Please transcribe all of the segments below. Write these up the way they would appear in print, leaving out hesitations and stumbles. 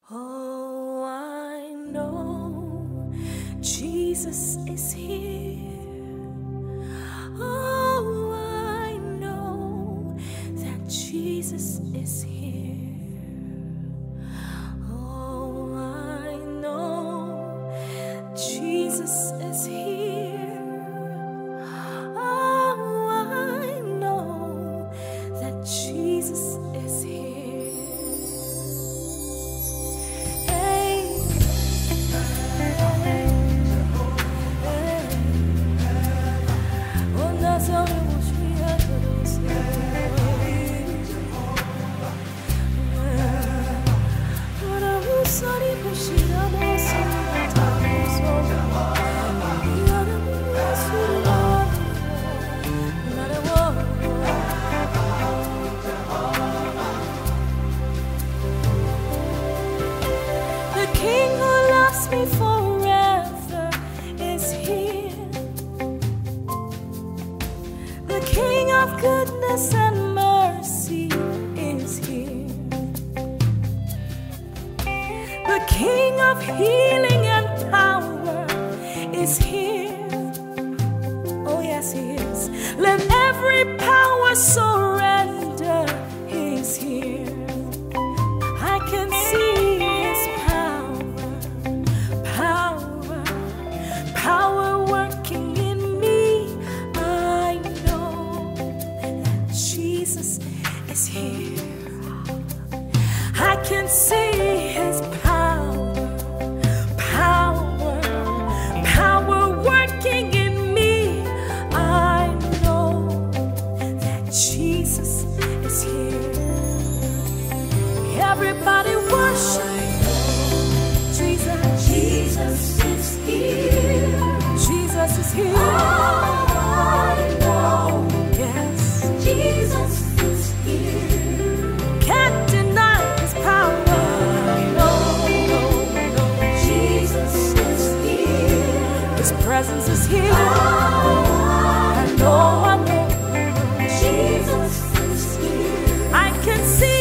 Oh, I know Jesus is here. Oh, I know that Jesus is here. Oh, I know Jesus is here. Oh, I know that Jesus is here. The King who loves me forever is here. The King of goodness and mercy is here. The King of healing and power is here. Oh yes, he is. Let every power surrender. He's here. I can see his power working in me. I know that Jesus is here. I can see his power working in me. I know that Jesus is here. Everybody worship Jesus. Jesus is here. Jesus is here. I know. Yes. Jesus is here. Can't deny his power. No. Jesus is here. His presence is here. I I know. Jesus is here. I can see.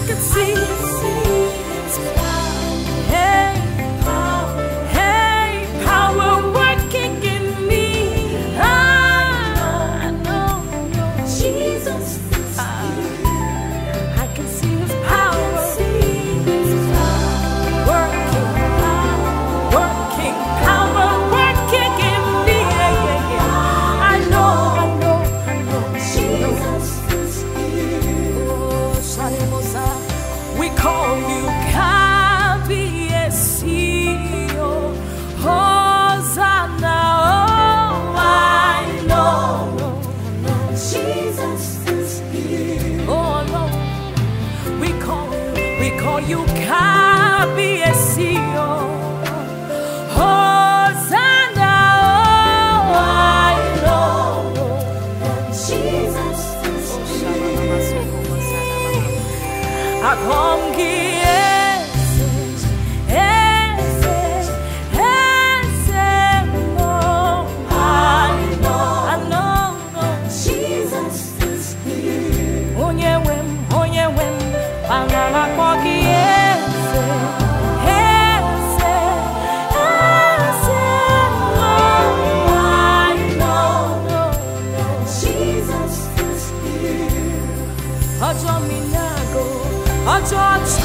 His Hey, power working in me. I know. Jesus is here. I can see his power working power working in me. I know. Jesus is here. Oh, Shalimosa, we call you Kabiesio, Hosanna. Oh, I know. Jesus is here. Oh no, we call you Kabiesio, Hosanna. Oh, I know. Jesus is here. Akongi oh, I know. Jesus is here. Onye wem, pangala kogi I know. Jesus is here. Ojo minago, ojo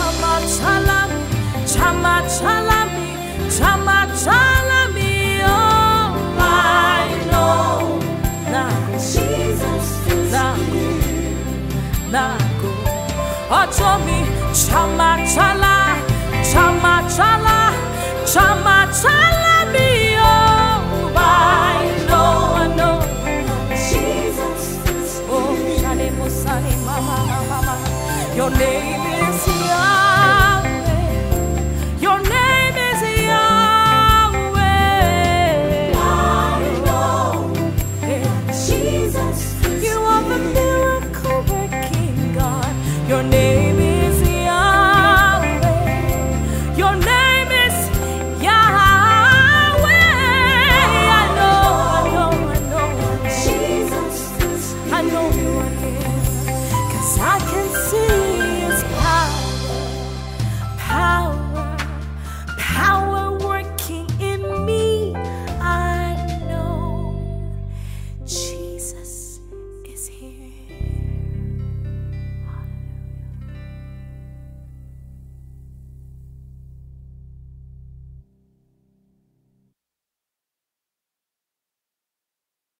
chalami, oh, I know. Jesus is here. Nago, ojo mi chama chala.